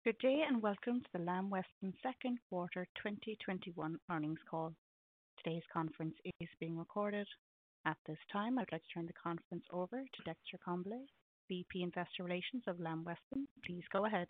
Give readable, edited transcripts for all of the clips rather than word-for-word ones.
Good day, and welcome to the Lamb Weston second quarter 2021 earnings call. Today's conference is being recorded. At this time, I'd like to turn the conference over to Dexter Congbalay, VP Investor Relations of Lamb Weston. Please go ahead.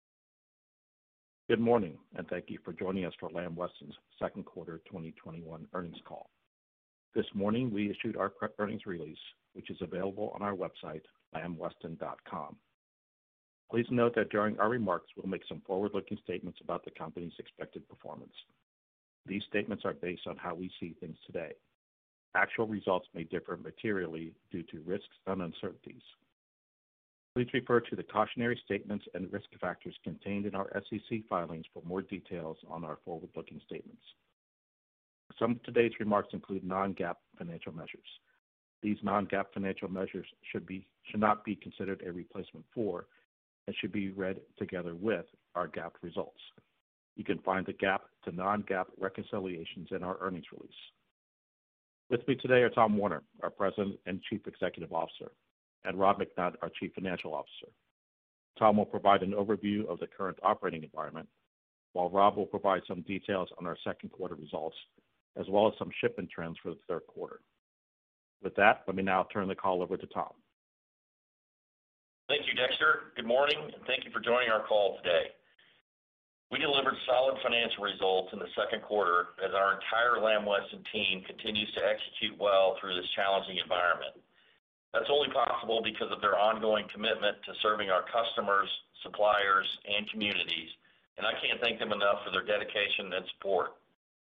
Good morning, and thank you for joining us for Lamb Weston's second quarter 2021 earnings call. This morning, we issued our earnings release, which is available on our website, lambweston.com. Please note that during our remarks, we'll make some forward-looking statements about the company's expected performance. These statements are based on how we see things today. Actual results may differ materially due to risks and uncertainties. Please refer to the cautionary statements and risk factors contained in our SEC filings for more details on our forward-looking statements. Some of today's remarks include non-GAAP financial measures. These non-GAAP financial measures should not be considered a replacement for and should be read together with our GAAP results. You can find the GAAP to non-GAAP reconciliations in our earnings release. With me today are Tom Werner, our President and Chief Executive Officer, and Rob McNutt, our Chief Financial Officer. Tom will provide an overview of the current operating environment, while Rob will provide some details on our second quarter results, as well as some shipment trends for the third quarter. With that, let me now turn the call over to Tom. Thank you, Dexter. Good morning, and thank you for joining our call today. We delivered solid financial results in the second quarter as our entire Lamb Weston team continues to execute well through this challenging environment. That's only possible because of their ongoing commitment to serving our customers, suppliers, and communities, and I can't thank them enough for their dedication and support.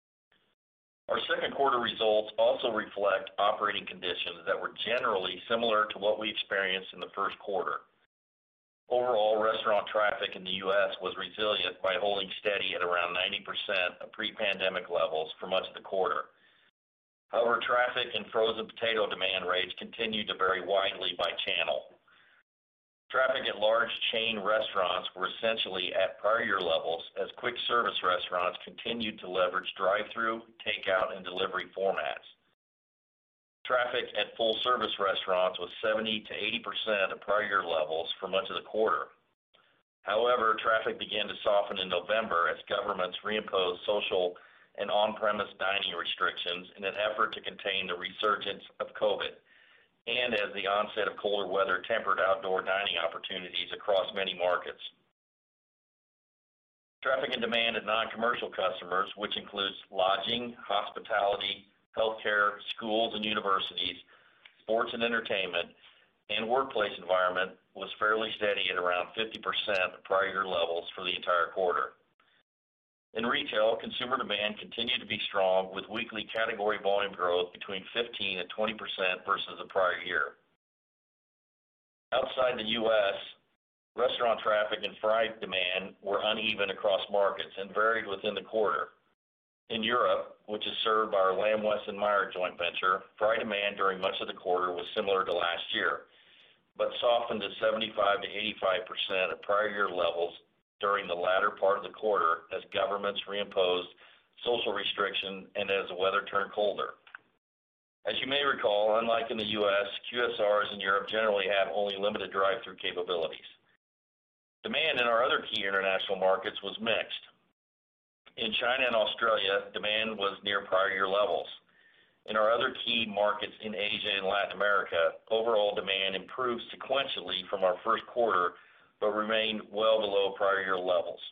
Our second quarter results also reflect operating conditions that were generally similar to what we experienced in the first quarter. Overall, restaurant traffic in the U.S. was resilient by holding steady at around 90% of pre-pandemic levels for much of the quarter. However, traffic and frozen potato demand rates continued to vary widely by channel. Traffic at large chain restaurants were essentially at prior year levels as quick service restaurants continued to leverage drive-through, takeout, and delivery formats. Traffic at full-service restaurants was 70 to 80% of prior year levels for much of the quarter. However, traffic began to soften in November as governments reimposed social and on-premise dining restrictions in an effort to contain the resurgence of COVID, and as the onset of colder weather tempered outdoor dining opportunities across many markets. Traffic and demand at non-commercial customers, which includes lodging, hospitality, healthcare, schools and universities, sports and entertainment, and workplace environment, was fairly steady at around 50% of prior year levels for the entire quarter. In retail, consumer demand continued to be strong with weekly category volume growth between 15 and 20% versus the prior year. Outside the U.S., restaurant traffic and fry demand were uneven across markets and varied within the quarter. In Europe, which is served by our Lamb Weston Meijer joint venture, fry demand during much of the quarter was similar to last year, but softened to 75 to 85% of prior year levels during the latter part of the quarter as governments reimposed social restriction and as the weather turned colder. As you may recall, unlike in the U.S., QSRs in Europe generally have only limited drive-through capabilities. Demand in our other key international markets was mixed. In China and Australia, demand was near prior year levels. In our other key markets in Asia and Latin America, overall demand improved sequentially from our first quarter, but remained well below prior year levels.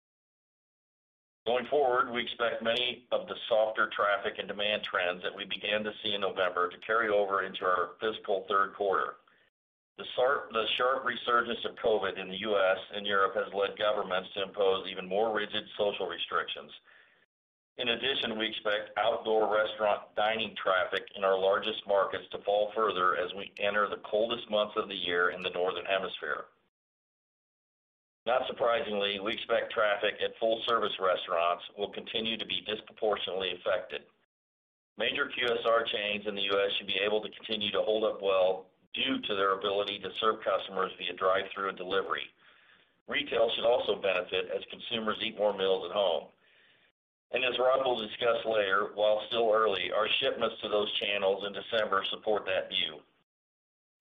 Going forward, we expect many of the softer traffic and demand trends that we began to see in November to carry over into our fiscal third quarter. The sharp resurgence of COVID in the U.S. and Europe has led governments to impose even more rigid social restrictions. In addition, we expect outdoor restaurant dining traffic in our largest markets to fall further as we enter the coldest months of the year in the Northern Hemisphere. Not surprisingly, we expect traffic at full-service restaurants will continue to be disproportionately affected. Major QSR chains in the U.S. should be able to continue to hold up well due to their ability to serve customers via drive-through and delivery. Retail should also benefit as consumers eat more meals at home. And as Rob will discuss later, while still early, our shipments to those channels in December support that view.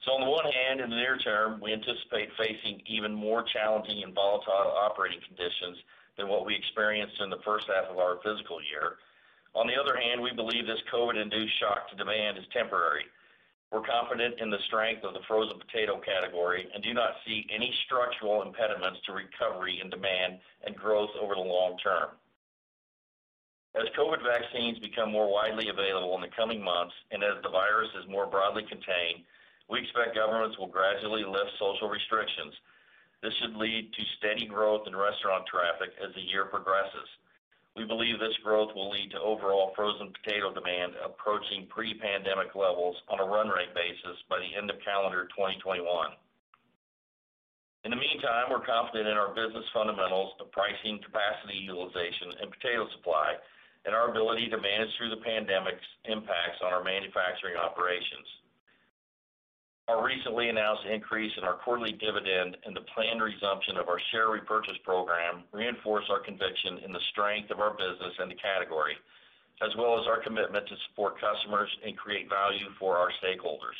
So on the one hand, in the near term, we anticipate facing even more challenging and volatile operating conditions than what we experienced in the first half of our fiscal year. On the other hand, we believe this COVID-induced shock to demand is temporary. We're confident in the strength of the frozen potato category and do not see any structural impediments to recovery in demand and growth over the long term. As COVID vaccines become more widely available in the coming months and as the virus is more broadly contained, we expect governments will gradually lift social restrictions. This should lead to steady growth in restaurant traffic as the year progresses. We believe this growth will lead to overall frozen potato demand approaching pre-pandemic levels on a run rate basis by the end of calendar 2021. In the meantime, we're confident in our business fundamentals of pricing, capacity utilization, and potato supply, and our ability to manage through the pandemic's impacts on our manufacturing operations. Our recently announced increase in our quarterly dividend and the planned resumption of our share repurchase program reinforce our conviction in the strength of our business and the category, as well as our commitment to support customers and create value for our stakeholders.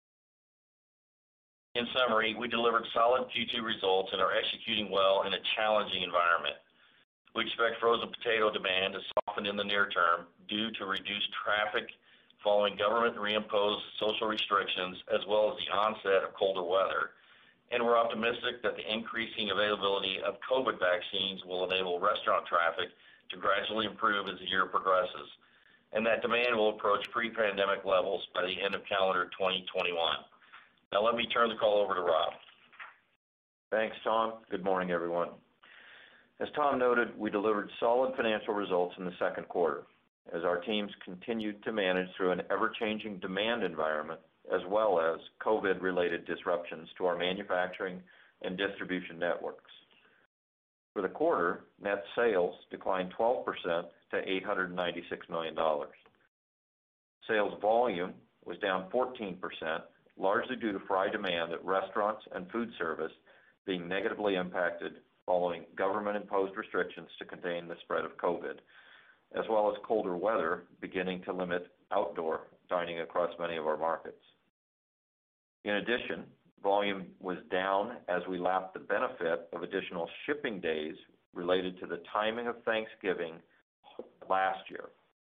In summary, we delivered solid Q2 results and are executing well in a challenging environment. We expect frozen potato demand to soften in the near term due to reduced traffic following government reimposed social restrictions as well as the onset of colder weather. And we're optimistic that the increasing availability of COVID vaccines will enable restaurant traffic to gradually improve as the year progresses, and that demand will approach pre-pandemic levels by the end of calendar 2021. Now let me turn the call over to Rob. Thanks, Tom. Good morning, everyone. As Tom noted, we delivered solid financial results in the second quarter as our teams continued to manage through an ever-changing demand environment as well as COVID-related disruptions to our manufacturing and distribution networks. For the quarter, net sales declined 12% to $896 million. Sales volume was down 14%, largely due to fry demand at restaurants and food service being negatively impacted following government-imposed restrictions to contain the spread of COVID, as well as colder weather beginning to limit outdoor dining across many of our markets. In addition, volume was down as we lapped the benefit of additional shipping days related to the timing of Thanksgiving last year.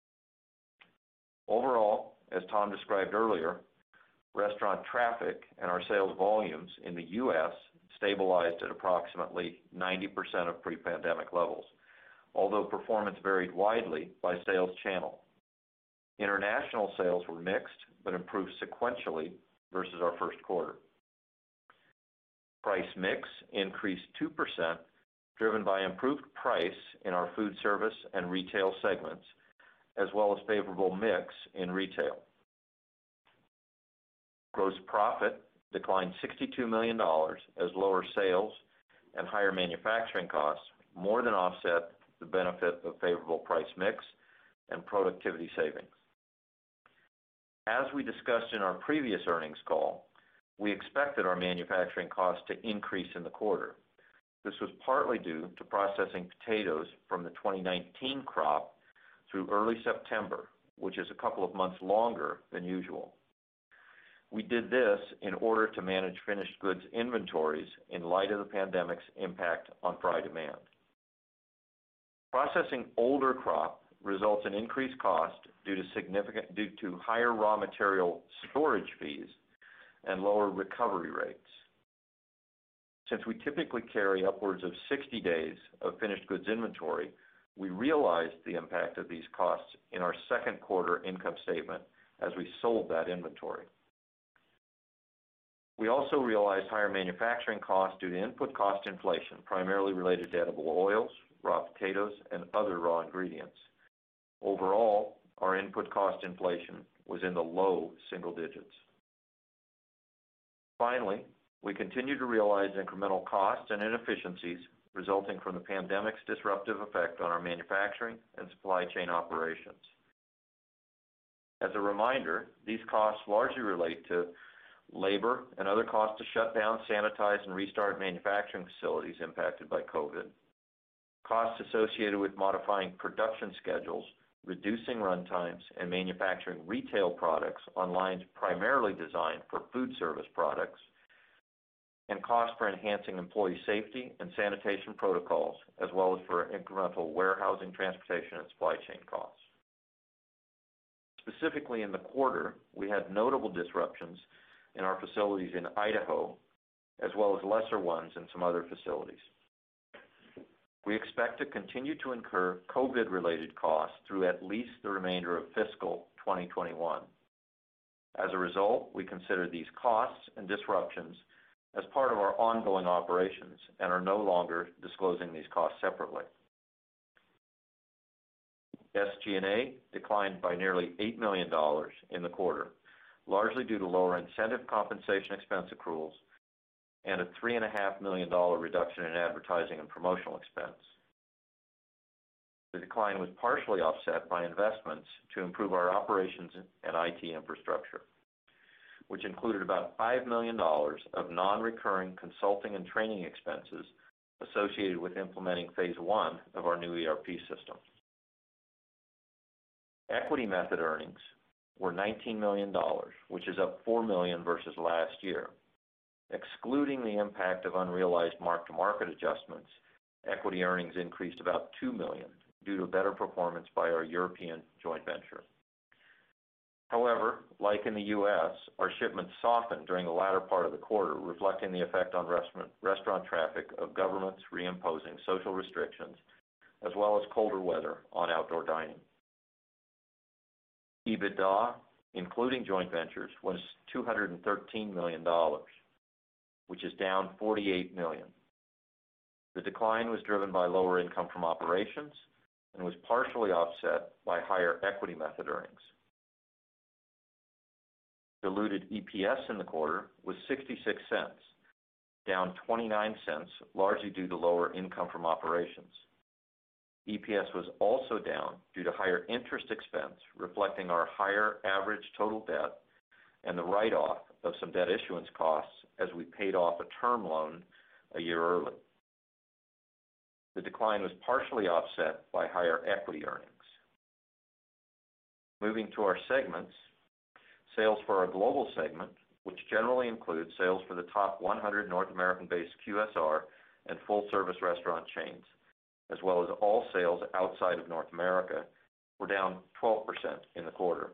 Overall, as Tom described earlier, restaurant traffic and our sales volumes in the U.S. stabilized at approximately 90% of pre-pandemic levels, although performance varied widely by sales channel. International sales were mixed, but improved sequentially versus our first quarter. Price mix increased 2%, driven by improved price in our food service and retail segments, as well as favorable mix in retail. Gross profit declined $62 million as lower sales and higher manufacturing costs more than offset the benefit of favorable price mix and productivity savings. As we discussed in our previous earnings call, we expected our manufacturing costs to increase in the quarter. This was partly due to processing potatoes from the 2019 crop through early September, which is a couple of months longer than usual. We did this in order to manage finished goods inventories in light of the pandemic's impact on fry demand. Processing older crop results in increased cost due to higher raw material storage fees and lower recovery rates. Since we typically carry upwards of 60 days of finished goods inventory, we realized the impact of these costs in our second quarter income statement as we sold that inventory. We also realized higher manufacturing costs due to input cost inflation, primarily related to edible oils, raw potatoes, and other raw ingredients. Overall, our input cost inflation was in the low single digits. Finally, we continue to realize incremental costs and inefficiencies resulting from the pandemic's disruptive effect on our manufacturing and supply chain operations. As a reminder, these costs largely relate to labor and other costs to shut down, sanitize, and restart manufacturing facilities impacted by COVID, costs associated with modifying production schedules reducing run times, and manufacturing retail products on lines primarily designed for food service products, and cost for enhancing employee safety and sanitation protocols, as well as for incremental warehousing, transportation, and supply chain costs. Specifically in the quarter, we had notable disruptions in our facilities in Idaho, as well as lesser ones in some other facilities. We expect to continue to incur COVID-related costs through at least the remainder of fiscal 2021. As a result, we consider these costs and disruptions as part of our ongoing operations and are no longer disclosing these costs separately. SG&A declined by nearly $8 million in the quarter, largely due to lower incentive compensation expense accruals and a $3.5 million reduction in advertising and promotional expense. The decline was partially offset by investments to improve our operations and IT infrastructure, which included about $5 million of non-recurring consulting and training expenses associated with implementing phase 1 of our new ERP system. Equity method earnings were $19 million, which is up $4 million versus last year. Excluding the impact of unrealized mark-to-market adjustments, equity earnings increased about $2 million due to better performance by our European joint venture. However, like in the U.S., our shipments softened during the latter part of the quarter, reflecting the effect on restaurant traffic of governments reimposing social restrictions, as well as colder weather on outdoor dining. EBITDA, including joint ventures, was $213 million, which is down $48 million. The decline was driven by lower income from operations and was partially offset by higher equity method earnings. Diluted EPS in the quarter was 66 cents, down 29 cents, largely due to lower income from operations. EPS was also down due to higher interest expense, reflecting our higher average total debt and the write-off of some debt issuance costs as we paid off a term loan a year early. The decline was partially offset by higher equity earnings. Moving to our segments, sales for our global segment, which generally includes sales for the top 100 North American-based QSR and full-service restaurant chains, as well as all sales outside of North America, were down 12% in the quarter.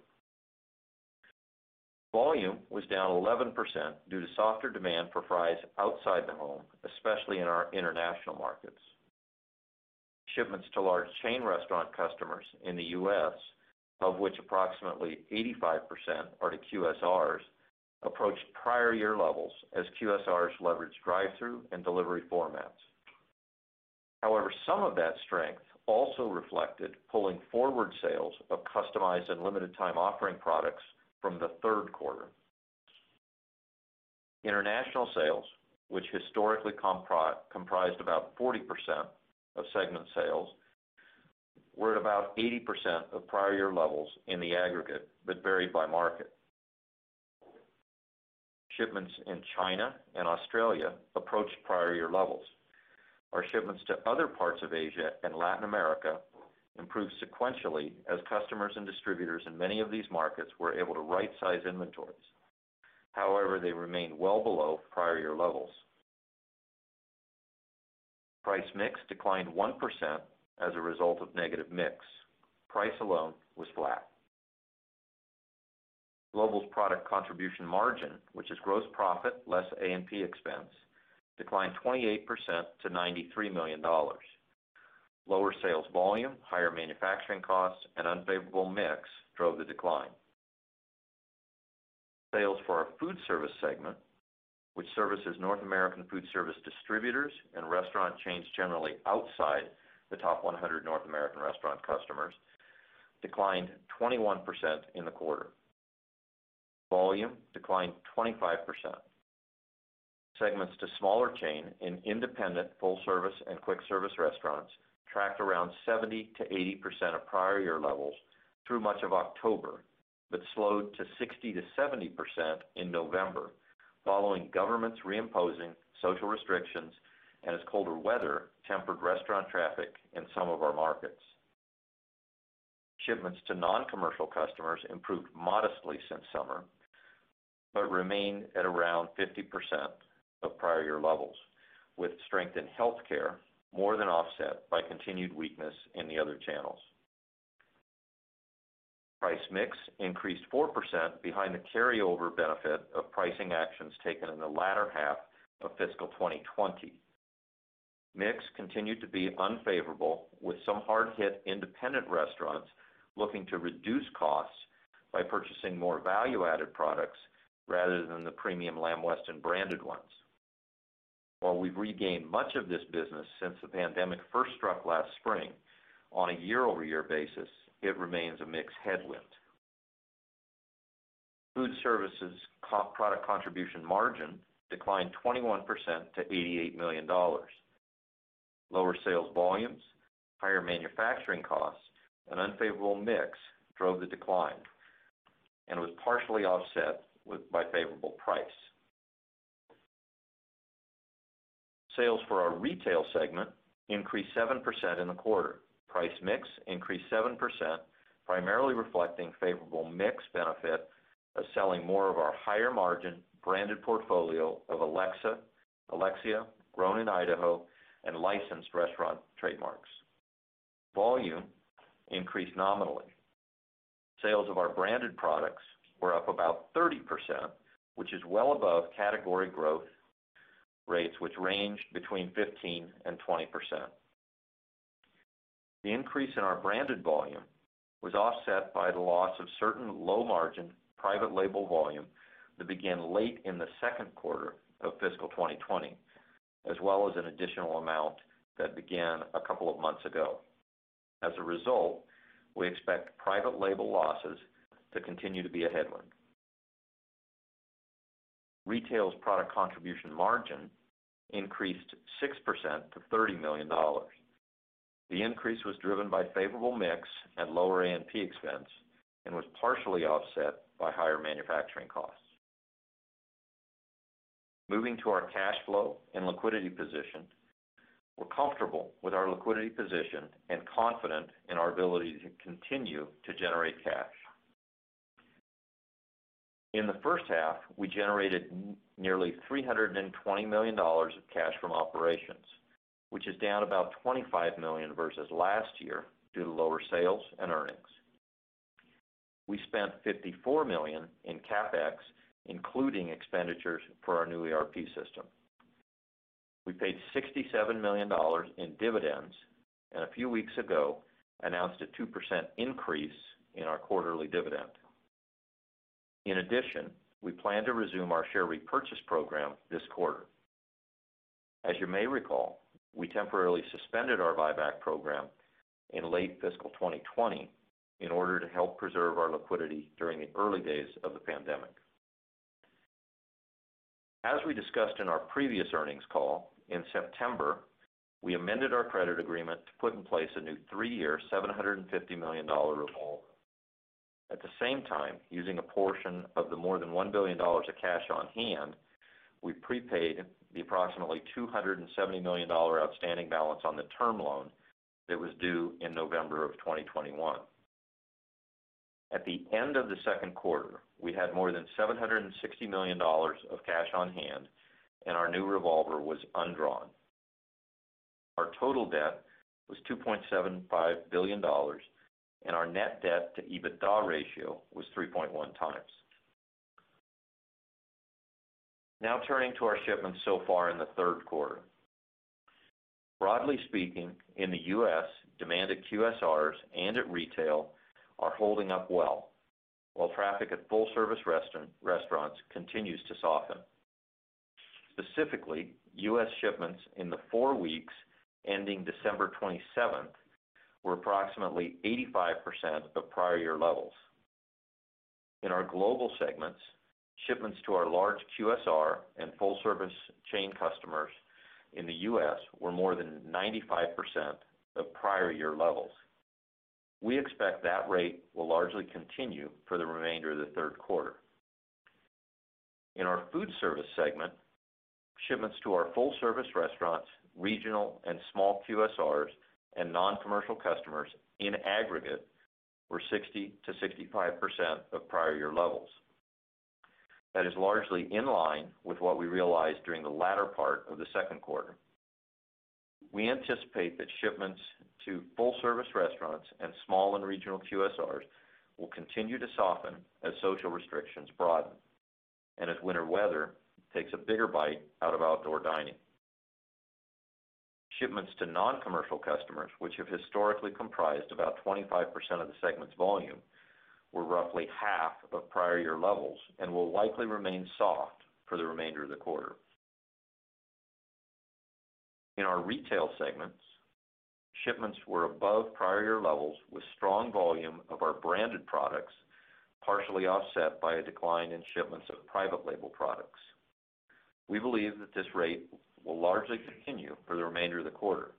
Volume was down 11% due to softer demand for fries outside the home, especially in our international markets. Shipments to large chain restaurant customers in the U.S., of which approximately 85% are to QSRs, approached prior year levels as QSRs leveraged drive-through and delivery formats. However, some of that strength also reflected pulling forward sales of customized and limited time offering products from the third quarter. International sales, which historically comprised about 40% of segment sales, were at about 80% of prior year levels in the aggregate, but varied by market. Shipments in China and Australia approached prior year levels. Our shipments to other parts of Asia and Latin America improved sequentially as customers and distributors in many of these markets were able to right-size inventories. However, they remained well below prior year levels. Price mix declined 1% as a result of negative mix. Price alone was flat. Global's product contribution margin, which is gross profit less A&P expense, declined 28% to $93 million. Lower sales volume, higher manufacturing costs, and unfavorable mix drove the decline. Sales for our food service segment, which services North American food service distributors and restaurant chains generally outside the top 100 North American restaurant customers, declined 21% in the quarter. Volume declined 25%. Segments to smaller chain and independent full-service and quick-service restaurants tracked around 70 to 80% of prior year levels through much of October, but slowed to 60 to 70% in November, following governments reimposing social restrictions and as colder weather tempered restaurant traffic in some of our markets. Shipments to non-commercial customers improved modestly since summer, but remain at around 50% of prior year levels, with strength in healthcare more than offset by continued weakness in the other channels. Price mix increased 4% behind the carryover benefit of pricing actions taken in the latter half of fiscal 2020. Mix continued to be unfavorable, with some hard-hit independent restaurants looking to reduce costs by purchasing more value-added products rather than the premium Lamb Weston branded ones. While we've regained much of this business since the pandemic first struck last spring, on a year-over-year basis, it remains a mixed headwind. Food services product contribution margin declined 21% to $88 million. Lower sales volumes, higher manufacturing costs, and unfavorable mix drove the decline and was partially offset by favorable price. Sales for our retail segment increased 7% in the quarter. Price mix increased 7%, primarily reflecting favorable mix benefit of selling more of our higher margin branded portfolio of Alexia, Grown in Idaho, and licensed restaurant trademarks. Volume increased nominally. Sales of our branded products were up about 30%, which is well above category growth rates, which ranged between 15 and 20%. The increase in our branded volume was offset by the loss of certain low-margin private label volume that began late in the second quarter of fiscal 2020, as well as an additional amount that began a couple of months ago. As a result, we expect private label losses to continue to be a headwind. Retail's product contribution margin increased 6% to $30 million. The increase was driven by favorable mix and lower A&P expense and was partially offset by higher manufacturing costs. Moving to our cash flow and liquidity position, we're comfortable with our liquidity position and confident in our ability to continue to generate cash. In the first half, we generated nearly $320 million of cash from operations, which is down about $25 million versus last year due to lower sales and earnings. We spent $54 million in CapEx, including expenditures for our new ERP system. We paid $67 million in dividends, and a few weeks ago announced a 2% increase in our quarterly dividend. In addition, we plan to resume our share repurchase program this quarter. As you may recall, we temporarily suspended our buyback program in late fiscal 2020 in order to help preserve our liquidity during the early days of the pandemic. As we discussed in our previous earnings call, in September, we amended our credit agreement to put in place a new 3-year, $750 million revolver. At the same time, using a portion of the more than $1 billion of cash on hand, we prepaid the approximately $270 million outstanding balance on the term loan that was due in November of 2021. At the end of the second quarter, we had more than $760 million of cash on hand, and our new revolver was undrawn. Our total debt was $2.75 billion, and our net debt to EBITDA ratio was 3.1 times. Now turning to our shipments so far in the third quarter. Broadly speaking, in the U.S., demand at QSRs and at retail are holding up well, while traffic at full-service restaurants continues to soften. Specifically, U.S. shipments in the 4 weeks ending December 27th were approximately 85% of prior year levels. In our global segments, shipments to our large QSR and full-service chain customers in the U.S. were more than 95% of prior year levels. We expect that rate will largely continue for the remainder of the third quarter. In our food service segment, shipments to our full-service restaurants, regional and small QSRs, and non-commercial customers in aggregate were 60 to 65% of prior year levels. That is largely in line with what we realized during the latter part of the second quarter. We anticipate that shipments to full-service restaurants and small and regional QSRs will continue to soften as social restrictions broaden and as winter weather takes a bigger bite out of outdoor dining. Shipments to non-commercial customers, which have historically comprised about 25% of the segment's volume, were roughly half of prior year levels and will likely remain soft for the remainder of the quarter. In our retail segments, shipments were above prior year levels with strong volume of our branded products, partially offset by a decline in shipments of private label products. We believe that this rate will largely continue for the remainder of the quarter.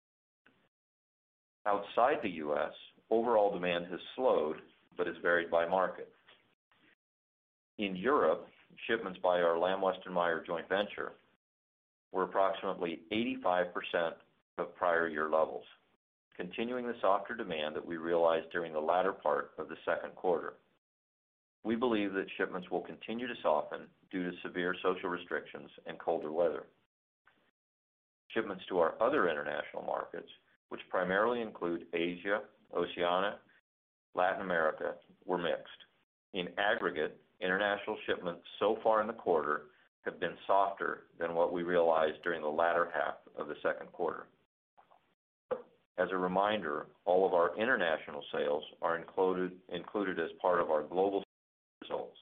Outside the U.S., overall demand has slowed, but is varied by market. In Europe, shipments by our Lamb Weston Meijer joint venture were approximately 85% of prior year levels, continuing the softer demand that we realized during the latter part of the second quarter. We believe that shipments will continue to soften due to severe social restrictions and colder weather. Shipments to our other international markets, which primarily include Asia, Oceania, Latin America, were mixed. In aggregate, international shipments so far in the quarter have been softer than what we realized during the latter half of the second quarter. As a reminder, all of our international sales are included as part of our global results.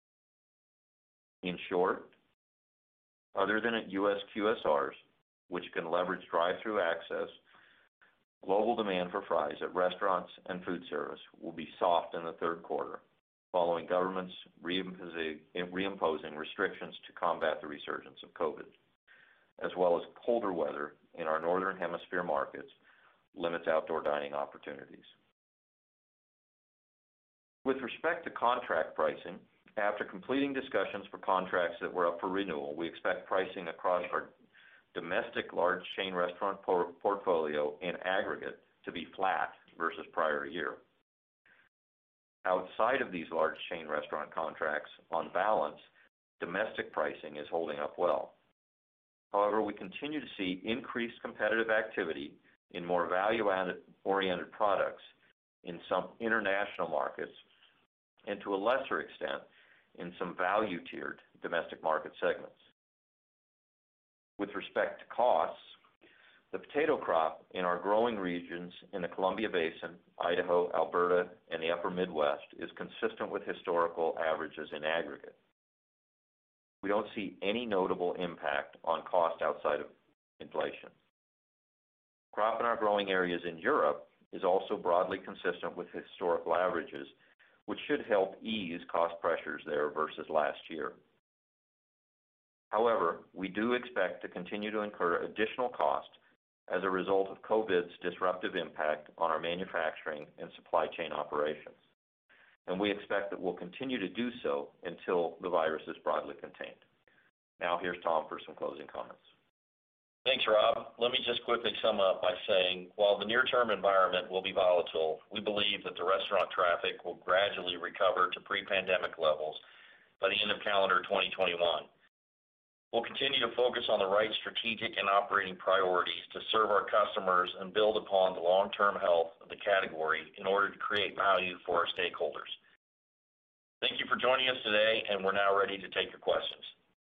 In short, other than at U.S. QSRs, which can leverage drive-through access, global demand for fries at restaurants and food service will be soft in the third quarter, following governments reimposing restrictions to combat the resurgence of COVID, as well as colder weather in our Northern Hemisphere markets limits outdoor dining opportunities. With respect to contract pricing, after completing discussions for contracts that were up for renewal, we expect pricing across our domestic large chain restaurant portfolio in aggregate to be flat versus prior year. Outside of these large chain restaurant contracts, on balance, domestic pricing is holding up well. However, we continue to see increased competitive activity in more value-oriented products in some international markets, and to a lesser extent, in some value-tiered domestic market segments. With respect to costs, the potato crop in our growing regions in the Columbia Basin, Idaho, Alberta, and the upper Midwest is consistent with historical averages in aggregate. We don't see any notable impact on cost outside of inflation. Crop in our growing areas in Europe is also broadly consistent with historical averages, which should help ease cost pressures there versus last year. However, we do expect to continue to incur additional cost as a result of COVID's disruptive impact on our manufacturing and supply chain operations, and we expect that we'll continue to do so until the virus is broadly contained. Now here's Tom for some closing comments. Thanks, Rob. Let me just quickly sum up by saying, while the near-term environment will be volatile, we believe that the restaurant traffic will gradually recover to pre-pandemic levels by the end of calendar 2021. We'll continue to focus on the right strategic and operating priorities to serve our customers and build upon the long-term health of the category in order to create value for our stakeholders. Thank you for joining us today, and we're now ready to take your questions.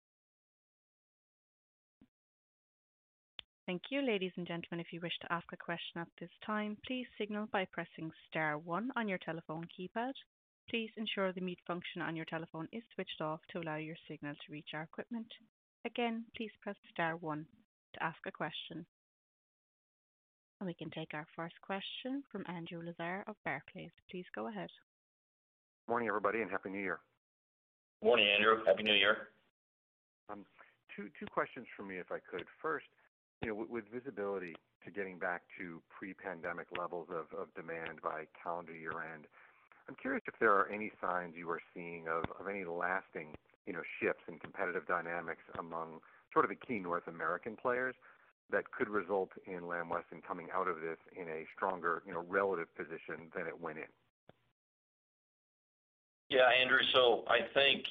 Thank you, ladies and gentlemen. If you wish to ask a question at this time, please signal by pressing star one on your telephone keypad. Please ensure the mute function on your telephone is switched off to allow your signal to reach our equipment. Again, please press star one to ask a question. And we can take our first question from Andrew Lazar of Barclays. Please go ahead. Morning, everybody, and Happy New Year. Morning, Andrew. Happy New Year. Two questions for me, if I could. First, with visibility to getting back to pre-pandemic levels of demand by calendar year end, I'm curious if there are any signs you are seeing of any lasting shifts in competitive dynamics among sort of the key North American players that could result in Lamb Weston coming out of this in a stronger relative position than it went in. Yeah, Andrew. So I think,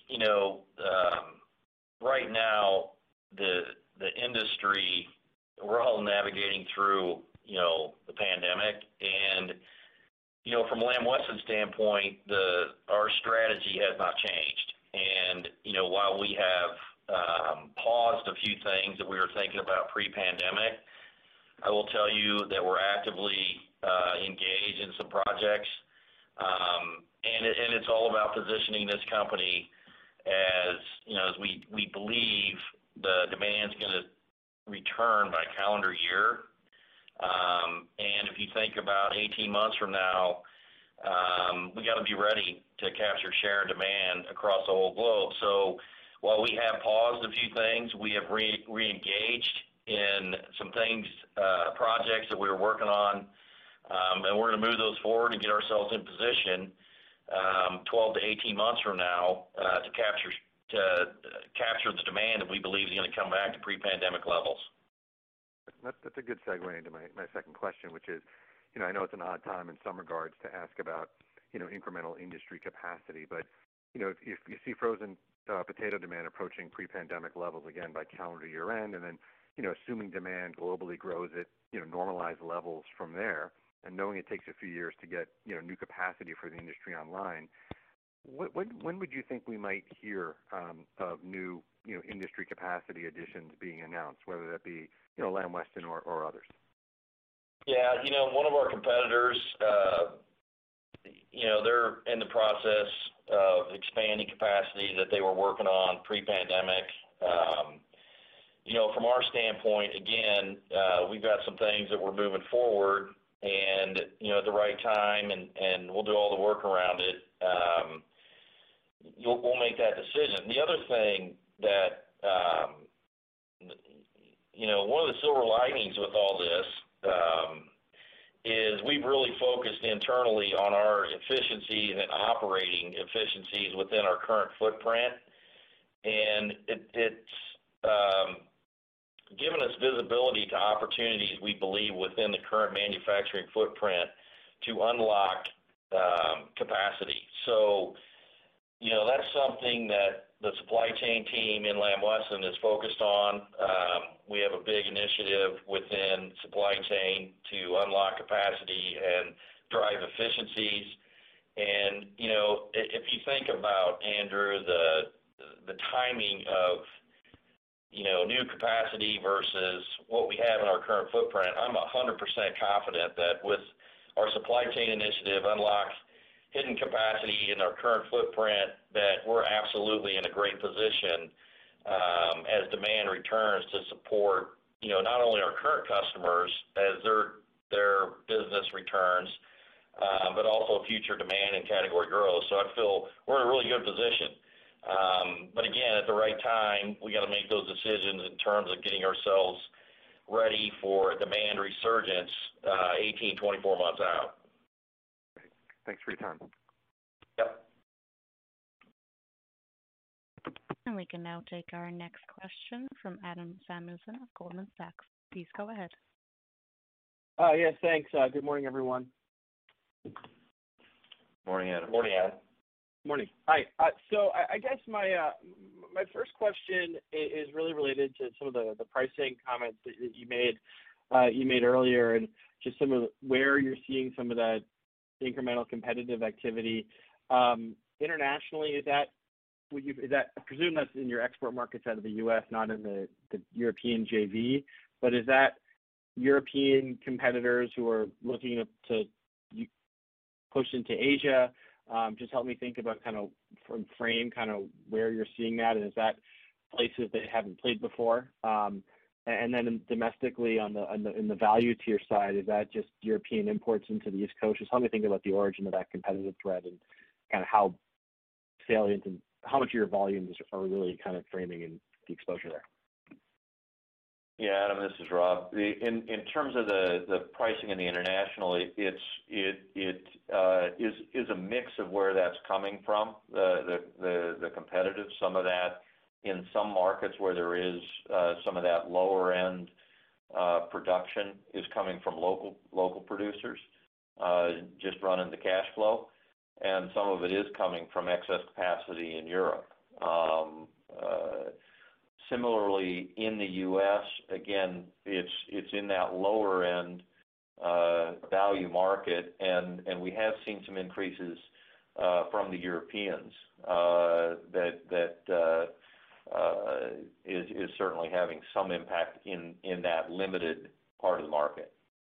right now the industry, we're all navigating through, the pandemic, and from Lamb Weston's standpoint, our strategy has not changed. And while we have paused a few things that we were thinking about pre-pandemic, I will tell you that we're actively engaged in some projects, and it's all about positioning this company as as we believe the demand's going to return by calendar year. And if you think about 18 months from now, we got to be ready to capture share and demand across the whole globe. So while we have paused a few things, we have re-engaged in some things, projects that we were working on, and we're going to move those forward and get ourselves in position 12 to 18 months from now to capture the demand that we believe is going to come back to pre-pandemic levels. That's a good segue into my second question, which is, I know it's an odd time in some regards to ask about, incremental industry capacity, but, if you see frozen potato demand approaching pre-pandemic levels again by calendar year end, and then, assuming demand globally grows at, normalized levels from there, and knowing it takes a few years to get, new capacity for the industry online, when would you think we might hear of new, industry capacity additions being announced, whether that be, Lamb Weston or others? Yeah, one of our competitors, they're in the process of expanding capacity that they were working on pre-pandemic. From our standpoint, again, we've got some things that we're moving forward, and at the right time, and we'll do all the work around it. We'll make that decision. The other thing that one of the silver linings with all this is we've really focused internally on our efficiencies and operating efficiencies within our current footprint, and it's given us visibility to opportunities we believe within the current manufacturing footprint to unlock capacity. So, that's something that the supply chain team in Lamb Weston is focused on. We have a big initiative within supply chain to unlock capacity and drive efficiencies. And, if you think about, Andrew, the timing of, new capacity versus what we have in our current footprint, I'm 100% confident that with our supply chain initiative, unlock hidden capacity in our current footprint, that we're absolutely in a great position as demand returns to support, not only our current customers as their business returns, but also future demand and category growth. So I feel we're in a really good position. But again, at the right time, we got to make those decisions in terms of getting ourselves ready for demand resurgence 18, 24 months out. Great. Thanks for your time. Yep. And we can now take our next question from Adam Samuelson of Goldman Sachs. Please go ahead. Yes, thanks. Good morning, everyone. Morning, Adam. Morning, Adam. Morning. Hi. So I guess my first question is really related to some of the pricing comments that you made earlier, and just some of where you're seeing some of that incremental competitive activity internationally. I presume that's in your export markets out of the U.S., not in the European JV, but is that European competitors who are looking to push into Asia? Just help me think about frame where you're seeing that, and is that places that haven't played before? And then domestically in the value tier side, is that just European imports into the East Coast? Just help me think about the origin of that competitive threat and kind of how salient and how much of your volumes are really kind of framing in the exposure there. Yeah, Adam, this is Rob. In terms of the pricing in the international, it is a mix of where that's coming from. The competitive, some of that in some markets where there is some of that lower end production is coming from local producers, just running the cash flow. and some of it is coming from excess capacity in Europe. Similarly, in the U.S., again, it's in that lower end value market, and we have seen some increases from the Europeans that is certainly having some impact in that limited part of the market.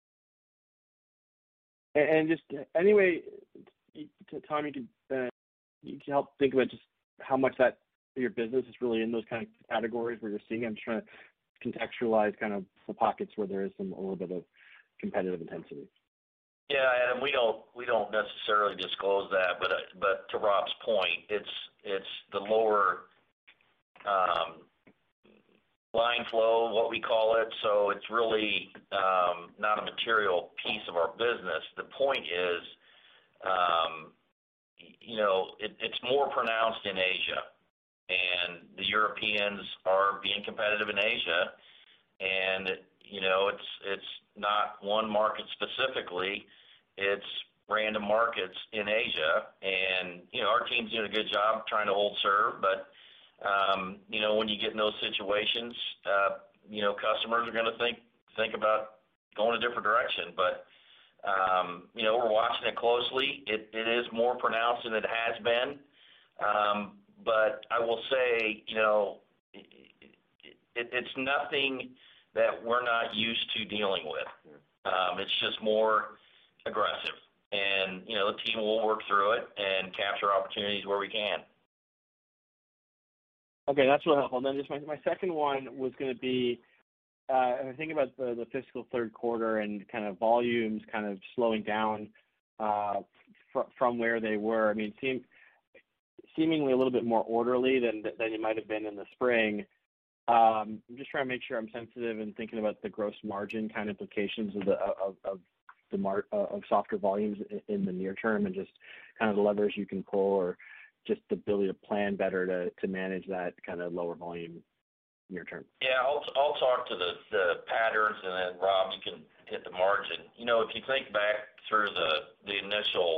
And just anyway, Tom, you can help think about just how much that your business is really in those kind of categories where you're seeing. I'm just trying to contextualize kind of the pockets where there is a little bit of competitive intensity. Yeah, Adam, we don't necessarily disclose that, but to Rob's point, it's the lower line flow, what we call it. So it's really not a material piece of our business. The point is, it's more pronounced in Asia, and the Europeans are being competitive in Asia, and it's not one market specifically, it's random markets in Asia, and our team's doing a good job trying to hold serve, but when you get in those situations, customers are going to think about going a different direction, but we're watching it closely. It is more pronounced than it has been, but I will say, it's nothing that we're not used to dealing with. It's just more aggressive, and the team will work through it and capture opportunities where we can. Okay, that's really helpful. And then just my second one was going to be, if I think about the fiscal third quarter and kind of volumes kind of slowing down from where they were. I mean, seemingly a little bit more orderly than you might have been in the spring. I'm just trying to make sure I'm sensitive and thinking about the gross margin kind of implications of softer volumes in the near term, and just kind of the levers you can pull, or just the ability to plan better to manage that kind of lower volume near term. Yeah, I'll talk to the patterns, and then Rob, you can hit the margin. If you think back through the initial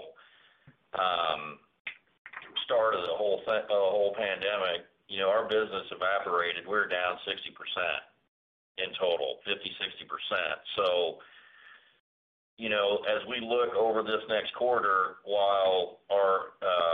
start of the whole pandemic, our business evaporated. We were down 60% in total, 50-60%. So, as we look over this next quarter, while our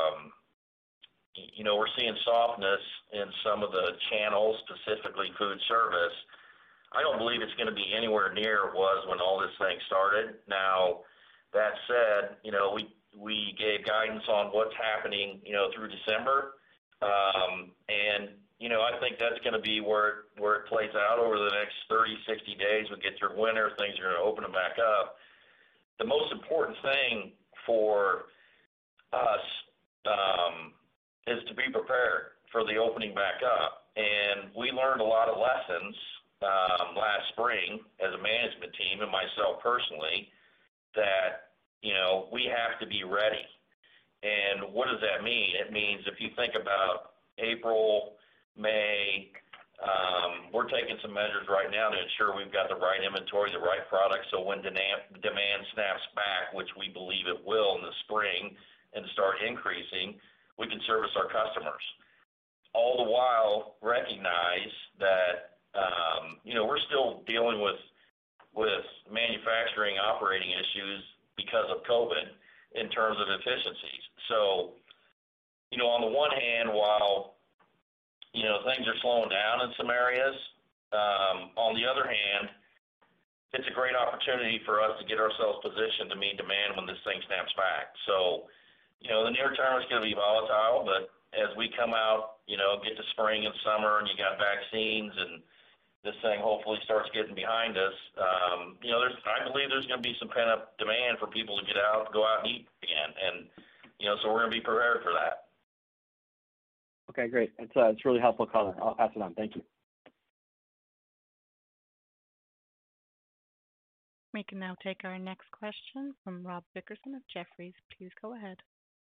we're seeing softness in some of the channels, specifically food service, I don't believe it's going to be anywhere near it was when all this thing started. Now, that said, we gave guidance on what's happening, through December, and I think that's going to be where it plays out over the next 30, 60 days. We get through winter, things are going to open them back up. The most important thing for us is to be prepared for the opening back up. And we learned a lot of lessons last spring as a management team, and myself personally, that, we have to be ready. And what does that mean? It means if you think about April, May, we're taking some measures right now to ensure we've got the right inventory, the right products, so when demand snaps back, which we believe it will in the spring, and start increasing, we can service our customers. All the while recognize that, we're still dealing with manufacturing operating issues because of COVID in terms of efficiencies. So, on the one hand, while, things are slowing down in some areas, on the other hand, it's a great opportunity for us to get ourselves positioned to meet demand when this thing snaps back. So, the near term is going to be volatile, but as we come out, get to spring and summer, and you got vaccines, and this thing hopefully starts getting behind us, I believe there's going to be some pent-up demand for people to go out and eat again, and so we're going to be prepared for that. Okay, great. It's really helpful color. I'll pass it on. Thank you. We can now take our next question from Rob Dickerson of Jefferies. Please go ahead.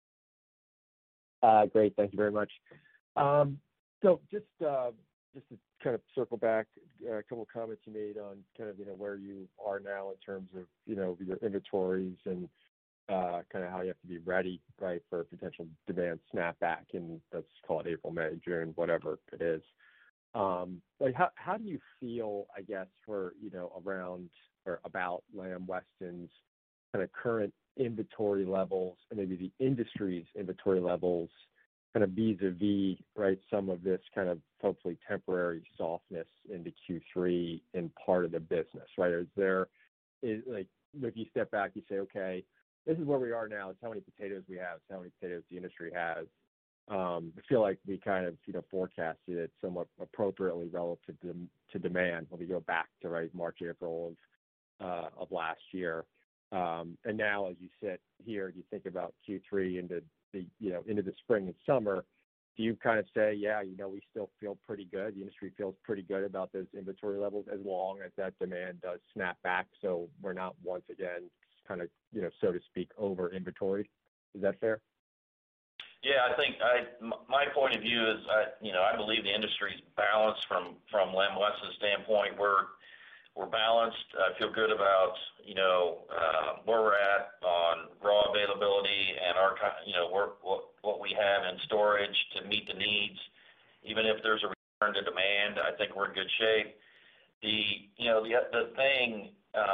Great. Thank you very much. So just to kind of circle back, a couple of comments you made on kind of, where you are now in terms of, your inventories and kind of how you have to be ready, right, for a potential demand snapback in, let's call it April, May, June, whatever it is. Like how do you feel, I guess, for, around or about Lamb Weston's kind of current inventory levels and maybe the industry's inventory levels kind of vis-a-vis, right, some of this kind of hopefully temporary softness into Q3 in part of the business, right? Like, if you step back, you say, okay, this is where we are now. It's how many potatoes we have. It's how many potatoes the industry has. I feel like we kind of, forecasted it somewhat appropriately relative to demand when we go back to, right, March, April of last year. And now, as you sit here, you think about Q3 into the spring and summer. Do you kind of say, yeah, we still feel pretty good. The industry feels pretty good about those inventory levels as long as that demand does snap back, so we're not once again kind of, so to speak, over inventoried. Is that fair? Yeah, I think my point of view is, I believe the industry's balanced from Lamb Weston's standpoint. We're balanced. I feel good about, where we're at on raw availability and our, what we have in storage to meet the needs. Even if there's a return to demand, I think we're in good shape. The thing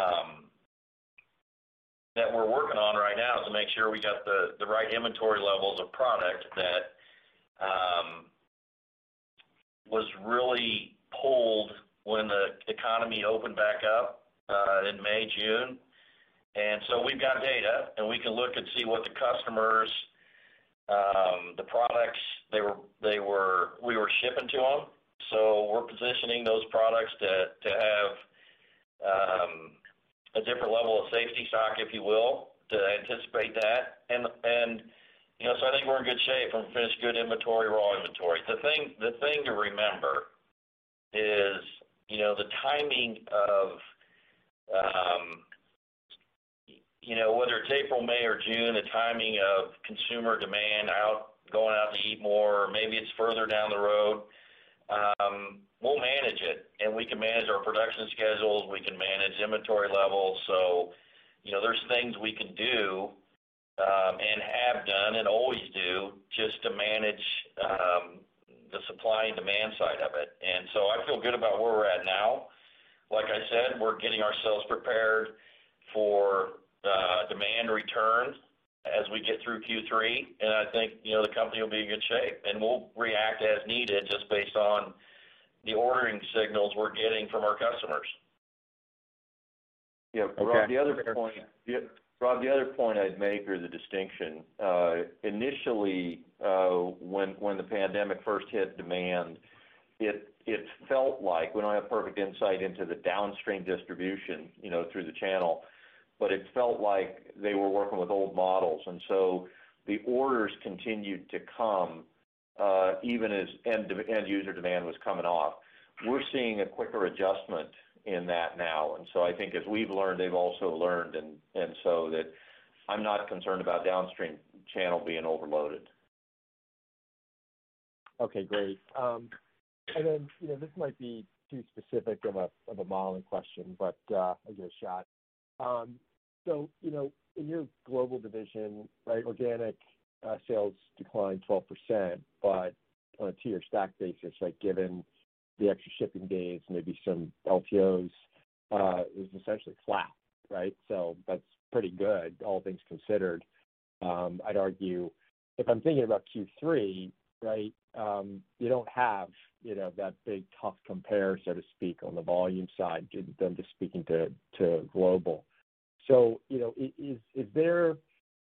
that we're working on right now is to make sure we got the right inventory levels of product that was really pulled when the economy opened back up in May, June. And so we've got data, and we can look and see what the customers, the products we were shipping to them. So we're positioning those products to have a different level of safety stock, if you will, to anticipate that. And so I think we're in good shape from finished good inventory, raw inventory. The thing to remember is, the timing of, whether it's April, May, or June, the timing of consumer demand going out to eat more, or maybe it's further down the road, we'll manage it, and we can manage our production schedules. We can manage inventory levels. So, there's things we can do and have done and always do just to manage the supply and demand side of it. And so I feel good about where we're at now. Like I said, we're getting ourselves prepared for demand return as we get through Q3, and I think, the company will be in good shape, and we'll react as needed just based on the ordering signals we're getting from our customers. Yeah, Okay. Rob, the other point I'd make, or the distinction, initially, when the pandemic first hit demand, it felt like, we don't have perfect insight into the downstream distribution, through the channel, but it felt like they were working with old models. And so the orders continued to come, even as end user demand was coming off. We're seeing a quicker adjustment in that now. And so I think as we've learned, they've also learned, and so that I'm not concerned about downstream channel being overloaded. Okay, great. And then, this might be too specific of a modeling question, but I'll give it a shot. So, in your global division, right, organic sales declined 12%, but on a two-year stack basis, like given the extra shipping days, maybe some LTOs, it was essentially flat, right? So that's pretty good, all things considered. I'd argue, if I'm thinking about Q3, right, you don't have, that big tough compare, so to speak, on the volume side, them just speaking to global. So, is there,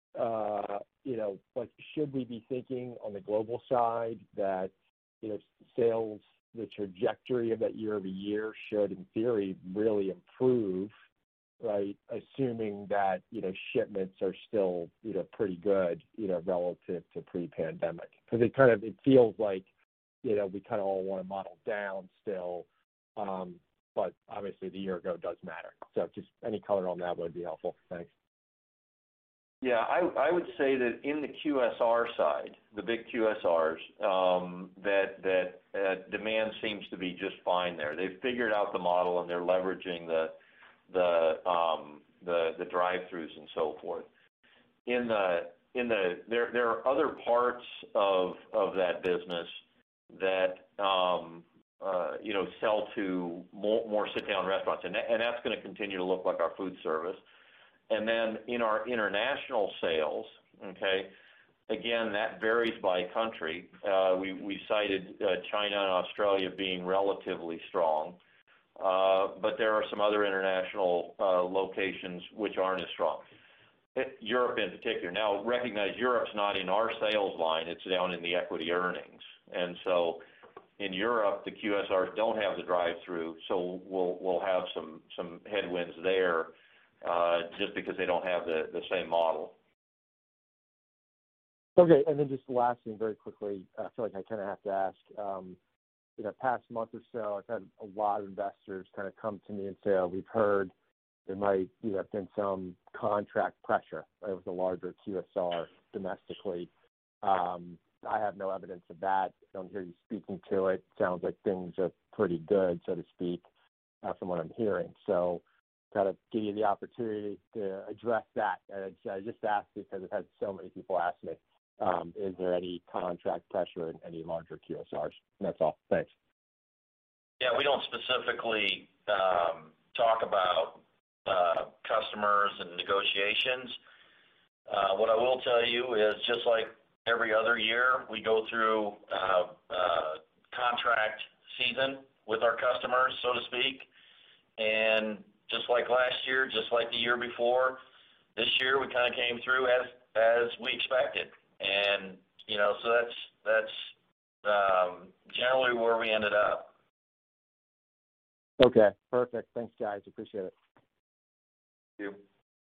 should we be thinking on the global side that, sales, the trajectory of that year over year should, in theory, really improve, right, assuming that, shipments are still, pretty good, relative to pre-pandemic? Because it feels like, we kind of all want to model down still, but obviously the year ago does matter. So just any color on that would be helpful. Thanks. Yeah, I would say that in the QSR side, the big QSRs, that demand seems to be just fine there. They've figured out the model, and they're leveraging the drive-throughs and so forth. there are other parts of that business that sell to more sit-down restaurants, and that's going to continue to look like our food service. And then in our international sales, okay, again, that varies by country. We cited China and Australia being relatively strong, but there are some other international locations which aren't as strong. Europe in particular. Now, recognize Europe's not in our sales line; it's down in the equity earnings, and so in Europe, the QSRs don't have the drive-through, so we'll have some headwinds there just because they don't have the same model. Okay, and then just the last thing very quickly, I feel like I kind of have to ask, in the past month or so, I've had a lot of investors kind of come to me and say, oh, we've heard there might have been some contract pressure with a larger QSR domestically. I have no evidence of that. I don't hear you speaking to it. Sounds like things are pretty good, so to speak, from what I'm hearing. So kind of give you the opportunity to address that. I just asked because I've had so many people ask me, is there any contract pressure in any larger QSRs? And that's all. Thanks. Yeah, we don't specifically talk about customers and negotiations. What I will tell you is just like every other year, we go through contract season with our customers, so to speak. And just like last year, just like the year before, this year we kind of came through as we expected. And, so that's generally where we ended up. Okay, perfect. Thanks, guys. Appreciate it. Thank you.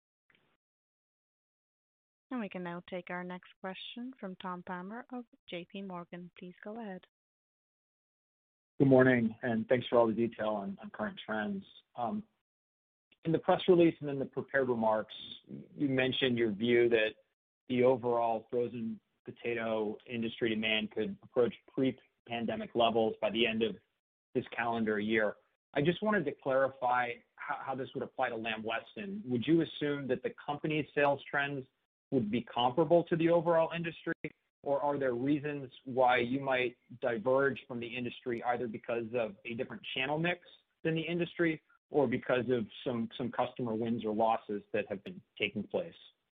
And we can now take our next question from Tom Palmer of J.P. Morgan. Please go ahead. Good morning, and thanks for all the detail on current trends. In the press release and in the prepared remarks, you mentioned your view that the overall frozen potato industry demand could approach pre-pandemic levels by the end of this calendar year. I just wanted to clarify how this would apply to Lamb Weston. Would you assume that the company's sales trends would be comparable to the overall industry, or are there reasons why you might diverge from the industry either because of a different channel mix than the industry or because of some customer wins or losses that have been taking place?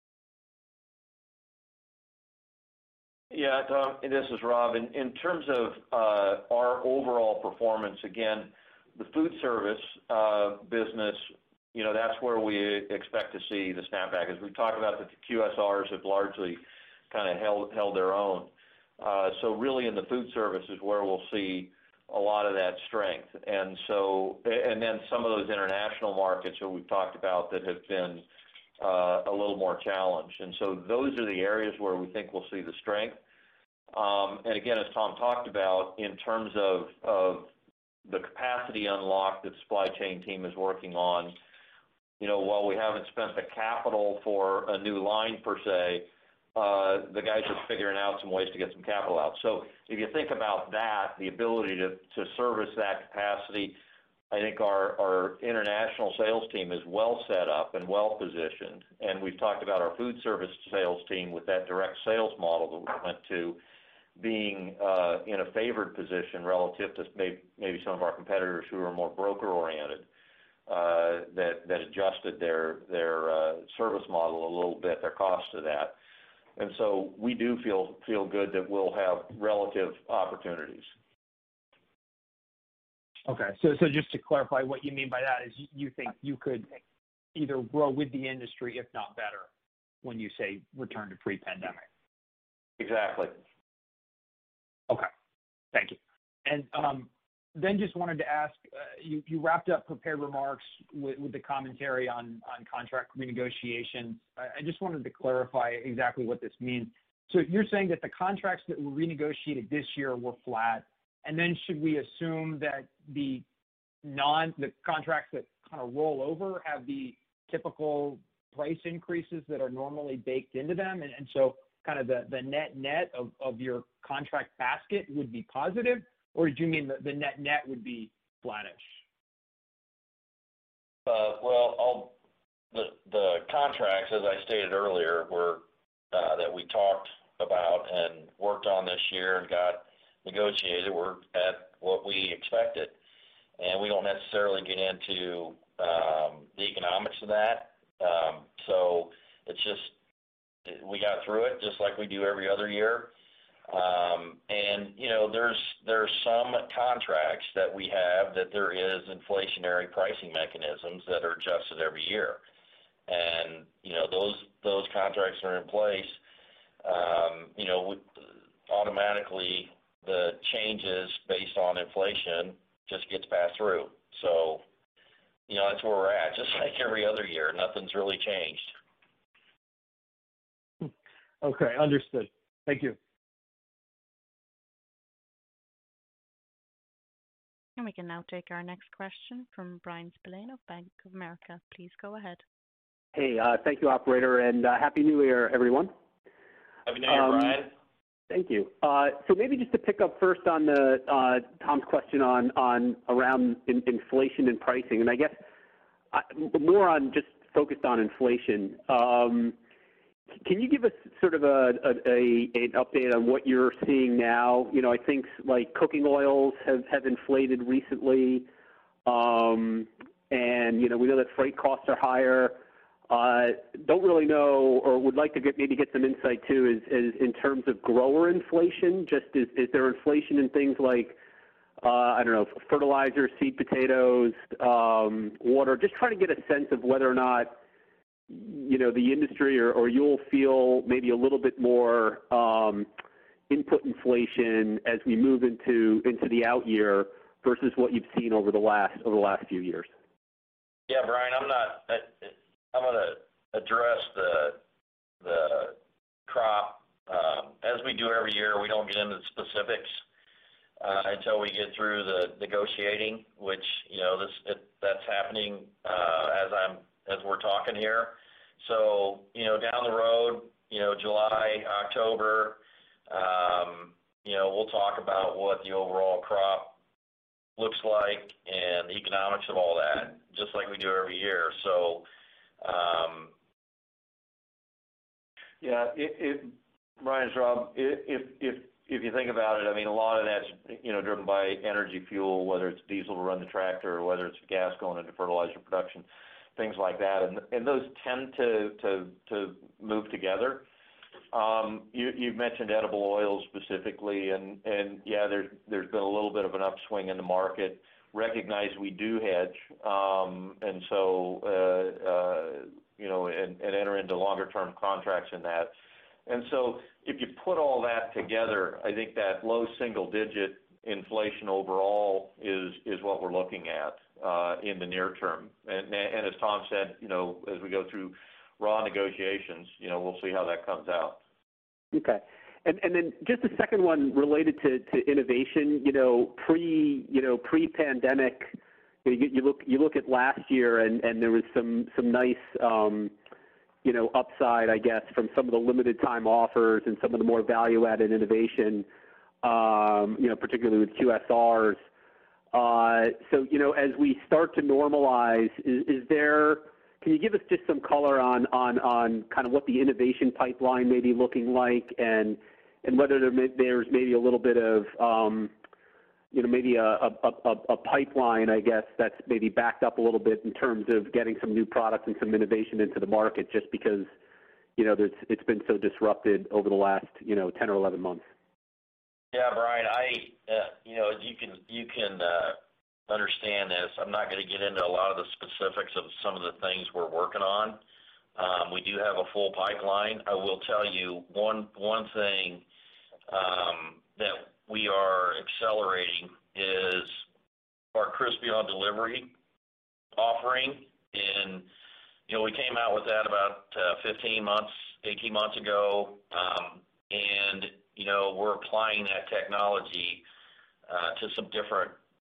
Yeah, Tom, this is Rob. In terms of our overall performance, again, the food service business, that's where we expect to see the snapback. As we talked about, the QSRs have largely kind of held their own. So really in the food service is where we'll see a lot of that strength. And then some of those international markets that we've talked about that have been a little more challenged. And so those are the areas where we think we'll see the strength. And again, as Tom talked about, in terms of the capacity unlock that the supply chain team is working on, while we haven't spent the capital for a new line per se, the guys are figuring out some ways to get some capital out. So if you think about that, the ability to service that capacity, I think our international sales team is well set up and well positioned. And we've talked about our food service sales team with that direct sales model that we went to being in a favored position relative to maybe some of our competitors who are more broker oriented. That adjusted their service model a little bit, their cost to that. And so we do feel good that we'll have relative opportunities. Okay, so just to clarify, what you mean by that is you think you could either grow with the industry, if not better, when you say return to pre-pandemic. Exactly. Okay, thank you. And then just wanted to ask, you wrapped up prepared remarks with the commentary on contract renegotiations. I just wanted to clarify exactly what this means. So you're saying that the contracts that were renegotiated this year were flat, and then should we assume that the contracts that kind of roll over have the typical price increases that are normally baked into them, and so kind of the net of your contract basket would be positive, or did you mean the net would be flattish? Well, the contracts, as I stated earlier, were that we talked about and worked on this year and got negotiated were at what we expected. And we don't necessarily get into the economics of that. So it's just, we got through it just like we do every other year. And, there's some contracts that we have that there is inflationary pricing mechanisms that are adjusted every year. And, those contracts are in place. Automatically the changes based on inflation just gets passed through. So, that's where we're at, just like every other year. Nothing's really changed. Okay, understood. Thank you. And we can now take our next question from Brian Spillane of Bank of America. Please go ahead. Hey, thank you, operator, and Happy New Year, everyone. Happy New Year, Brian. Thank you. So maybe just to pick up first on the Tom's question on around inflation and pricing, and I guess more on just focused on inflation. Can you give us sort of an update on what you're seeing now? I think like cooking oils have inflated recently, and we know that freight costs are higher. Don't really know, or would like to get some insight too, is in terms of grower inflation. Just is there inflation in things like fertilizer, seed potatoes, water? Just trying to get a sense of whether or not the industry or you'll feel maybe a little bit more input inflation as we move into the out year versus what you've seen over the last few years. Yeah, Brian, I'm going to address the crop as we do every year. We don't get into the specifics until we get through the negotiating, which that's happening as we're talking here. So down the road, July, October, we'll talk about what the overall crop looks like and the economics of all that, just like we do every year. So. Brian, it's Rob. If you think about it, I mean, a lot of that's driven by energy fuel, whether it's diesel to run the tractor or whether it's gas going into fertilizer production, things like that, and those tend to move together. You've mentioned edible oils specifically, and yeah, there's been a little bit of an upswing in the market. Recognize we do hedge, and so and enter into longer term contracts in that. And so if you put all that together, I think that low single digit inflation overall is what we're looking at in the near term. And as Tom said, as we go through raw negotiations, we'll see how that comes out. Okay. And then just the second one related to innovation, pre-pandemic, you look at last year and there was some nice upside, I guess, from some of the limited time offers and some of the more value added innovation, particularly with QSRs. So as we start to normalize, can you give us just some color on kind of what the innovation pipeline may be looking like, and whether there's maybe a little bit of maybe a pipeline, I guess, that's maybe backed up a little bit in terms of getting some new products and some innovation into the market, just because it's been so disrupted over the last 10 or 11 months. Yeah, Brian, you can understand this. I'm not going to get into a lot of the specifics of some of the things we're working on. We do have a full pipeline. I will tell you one thing that we are accelerating is our Crispy on Delivery offering. And, we came out with that about 18 months ago. And, we're applying that technology to some different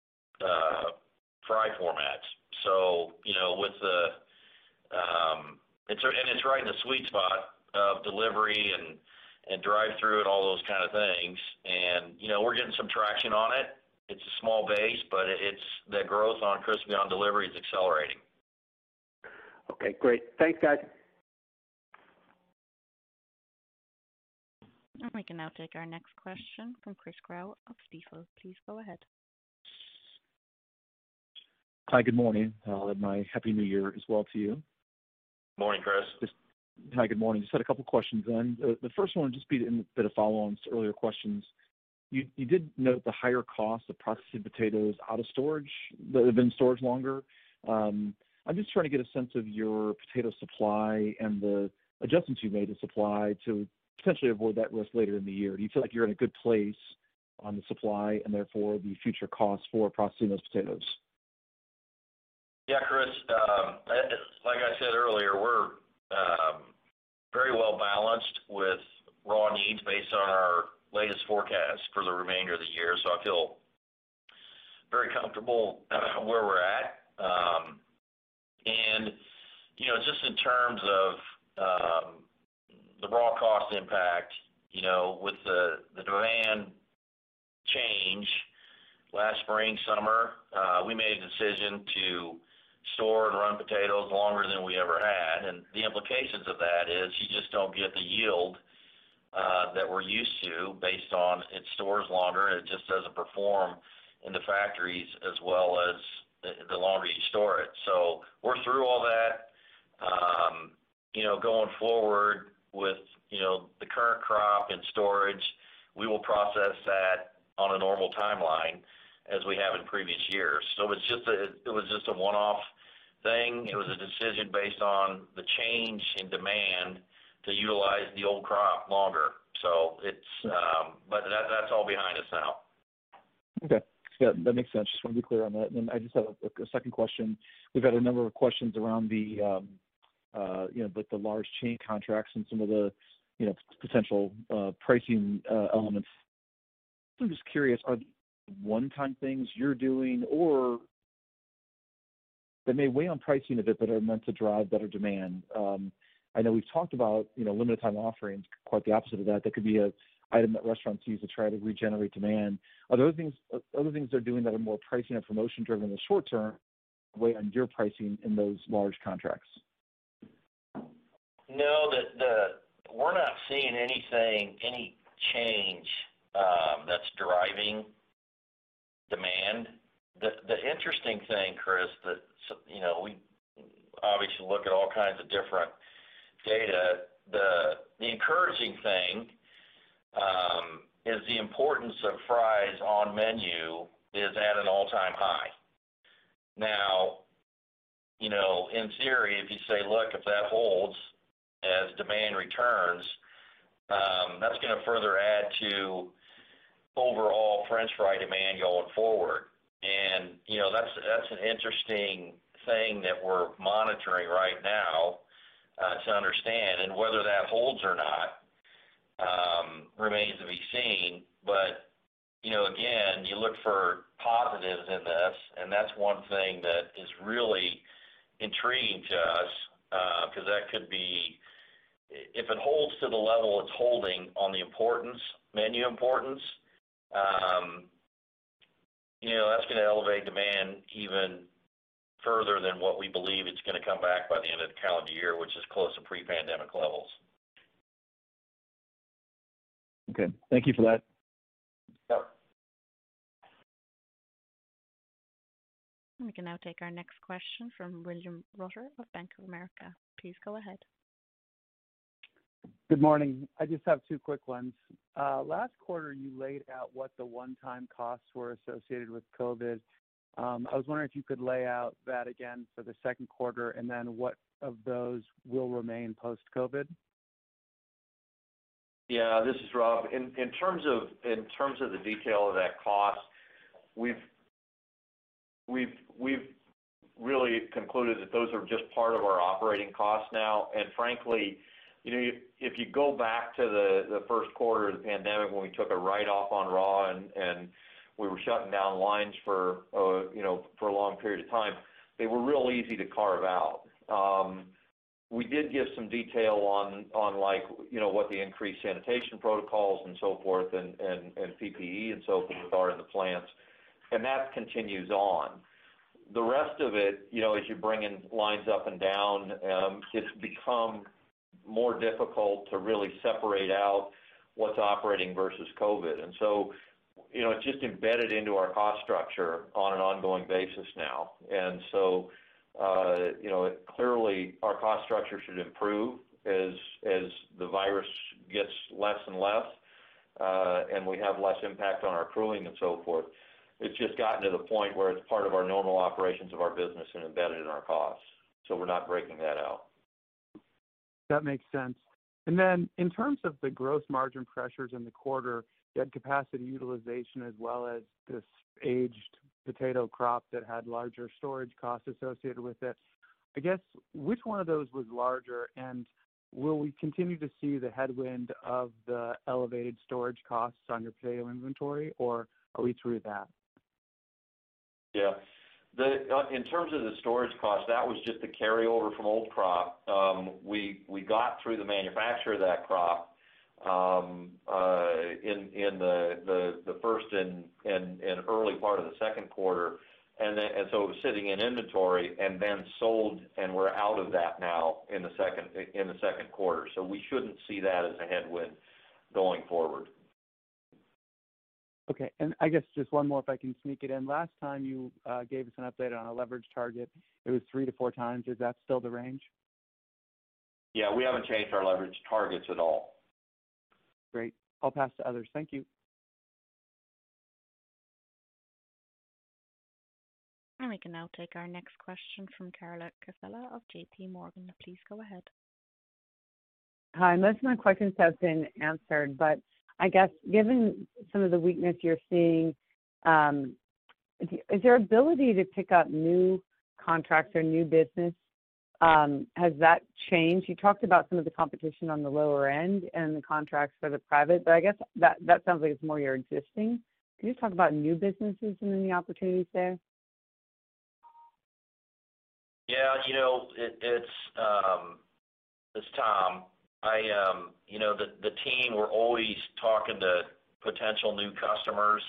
fry formats. So, with it's right in the sweet spot of delivery and drive-through and all those kind of things. And, we're getting some traction on it. It's a small base, but the growth on Crispy on Delivery is accelerating. Okay, great. Thanks, guys. And we can now take our next question from Chris Growe of Stifel. Please go ahead. Hi, good morning. My Happy New Year as well to you. Morning, Chris. Hi, good morning. Just had a couple questions then. The first one would just be a bit of follow-ons to earlier questions. You did note the higher cost of processing potatoes out of storage that have been stored longer. I'm just trying to get a sense of your potato supply and the adjustments you made to supply to potentially avoid that risk later in the year. Do you feel like you're in a good place on the supply and therefore the future costs for processing those potatoes? Yeah, Chris, like I said earlier, we're very well balanced with raw needs based on our latest forecast for the remainder of the year. So I feel very comfortable where we're at. And, you know, just in terms of the raw cost impact, you know, with the demand change last spring, summer, we made a decision to store and run potatoes longer than we ever had. And the implications of that is you just don't get the yield that we're used to based on it stores longer, and it just doesn't perform in the factories as well as the longer you store it. So we're through all that. You know, going forward with, you know, the current crop and storage, we will process that on a normal timeline as we have in previous years. So it was just a one-off thing. It was a decision based on the change in demand to utilize the old crop longer. So but that's all behind us now. Okay. Yeah, that makes sense. Just want to be clear on that. And then I just have a second question. We've had a number of questions around the, you know, like the large chain contracts and some of the, you know, potential pricing elements. I'm just curious, are these one-time things you're doing or that may weigh on pricing a bit but are meant to drive better demand? I know we've talked about, you know, limited time offerings, quite the opposite of that. That could be a item that restaurants use to try to regenerate demand. Are there other things they're doing that are more pricing and promotion driven in the short term, weigh on your pricing in those large contracts? No, we're not seeing any change that's driving demand. The interesting thing, Chris, that, you know, we obviously look at all kinds of different data. The encouraging thing is the importance of fries on menu is at an all-time high. Now, you know, in theory, if you say, look, if that holds as demand returns, that's going to further add to overall French fry demand going forward. And, you know, that's an interesting thing that we're monitoring right now to understand. And whether that holds or not remains to be seen. But, you know, again, you look for positives in this, and that's one thing that is really intriguing to us because that could be, if it holds to the level it's holding on the menu importance, you know, that's going to elevate demand even further than what we believe it's going to come back by the end of the calendar year, which is close to pre-pandemic levels. Okay. Thank you for that. Yep. We can now take our next question from William Rutter of Bank of America. Please go ahead. Good morning. I just have two quick ones. Last quarter, you laid out what the one-time costs were associated with COVID. I was wondering if you could lay out that again for the second quarter, and then what of those will remain post-COVID? Yeah, this is Rob. In terms of the detail of that cost, we've really concluded that those are just part of our operating costs now. And frankly, you know, if you go back to the first quarter of the pandemic when we took a write-off on raw and we were shutting down lines for you know, for a long period of time, they were real easy to carve out. We did give some detail on like, you know, what the increased sanitation protocols and so forth and PPE and so forth are in the plants, and that continues on. The rest of it, as you bring in lines up and down, it's become more difficult to really separate out what's operating versus COVID. And so, it's just embedded into our cost structure on an ongoing basis now. And so, clearly our cost structure should improve as the virus gets less and less, and we have less impact on our crewing and so forth. It's just gotten to the point where it's part of our normal operations of our business and embedded in our costs. So we're not breaking that out. That makes sense. And then in terms of the gross margin pressures in the quarter, you had capacity utilization as well as this aged potato crop that had larger storage costs associated with it. I guess, which one of those was larger, and will we continue to see the headwind of the elevated storage costs on your potato inventory, or are we through that? Yeah. In terms of the storage cost, that was just a carryover from old crop. We got through the manufacture of that crop in the first and early part of the second quarter, and so it was sitting in inventory and then sold, and we're out of that now in the second quarter. So we shouldn't see that as a headwind going forward. Okay, and I guess just one more if I can sneak it in. Last time you gave us an update on a leverage target, it was 3 to 4 times. Is that still the range? Yeah, we haven't changed our leverage targets at all. Great. I'll pass to others. Thank you. And we can now take our next question from Carla Casella of JP Morgan. Please go ahead. Hi, most of my questions have been answered, but I guess given some of the weakness you're seeing, is there ability to pick up new contracts or new business? Has that changed? You talked about some of the competition on the lower end and the contracts for the private, but I guess that sounds like it's more your existing. Can you just talk about new businesses and any opportunities there? Yeah, it's Tom. The team, we're always talking to potential new customers.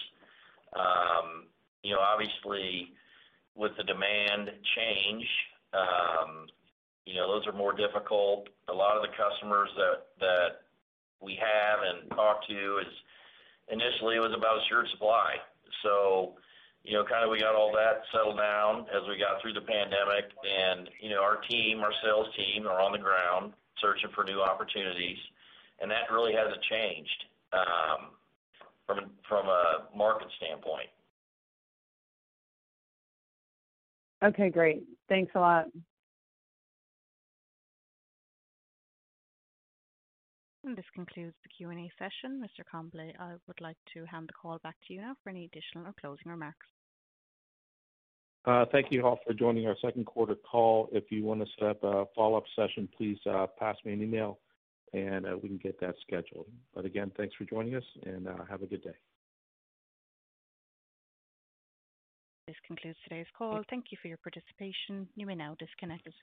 Obviously, with the demand change, those are more difficult. A lot of the customers that we have and talk to is initially it was about assured supply. So, kind of we got all that settled down as we got through the pandemic, and our sales team are on the ground searching for new opportunities, and that really hasn't changed from a market standpoint. Okay, great. Thanks a lot. And this concludes the Q&A session. Mr. Comblé, I would like to hand the call back to you now for any additional or closing remarks. Thank you all for joining our second quarter call. If you want to set up a follow-up session, please pass me an email, and we can get that scheduled. But again, thanks for joining us, and have a good day. This concludes today's call. Thank you for your participation. You may now disconnect.